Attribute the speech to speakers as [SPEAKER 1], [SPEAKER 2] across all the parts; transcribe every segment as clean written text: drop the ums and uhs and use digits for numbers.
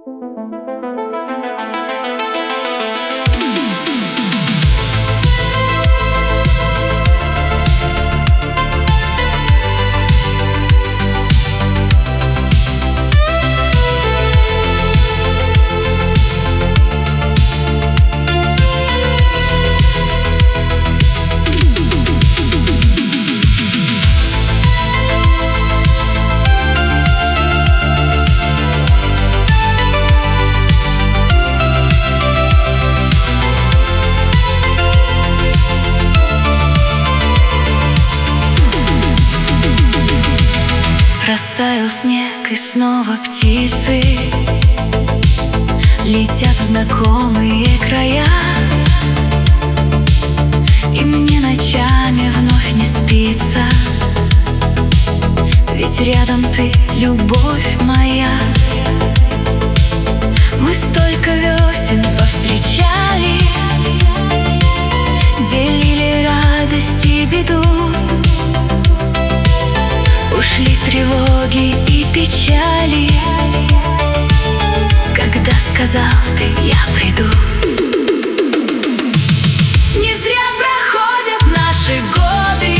[SPEAKER 1] Растаял снег, и снова птицы летят в знакомые края, и мне ночами вновь не спится, ведь рядом ты, любовь моя. Мы столько весен повстречали, делили радость и беду. Ушли тревоги и печали, когда сказал ты: я приду. Не зря проходят наши годы,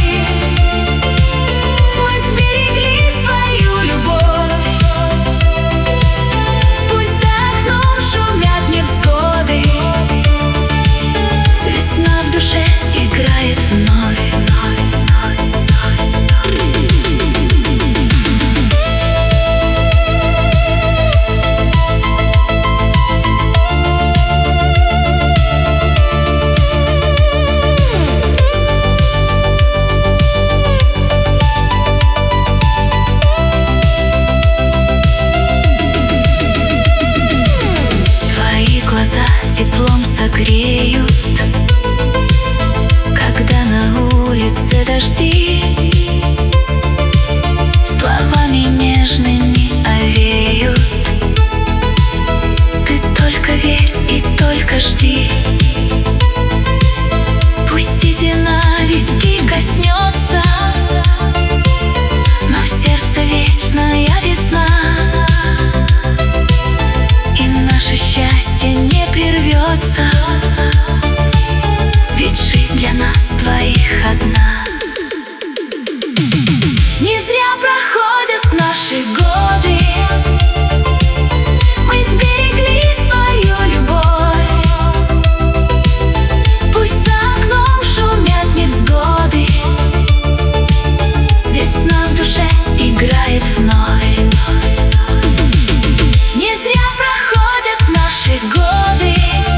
[SPEAKER 1] мы сберегли свою любовь. Пусть за окном шумят невзгоды, весна в душе играет вновь. Теплом согреют, когда на улице дожди, словами нежными овеют. Ты только верь и только жди. Пусть и ненависть коснется, но в сердце вечная весна, и наше счастье не прервется, ведь жизнь для нас двоих одна. Не зря проходят наши годы, мы сберегли свою любовь. Пусть за окном шумят невзгоды, весна в душе играет вновь. Не зря проходят наши годы,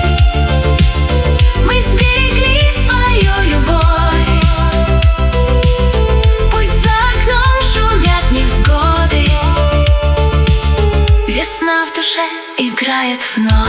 [SPEAKER 1] мы сберегли свою любовь. Пусть за окном шумят невзгоды, весна в душе играет вновь.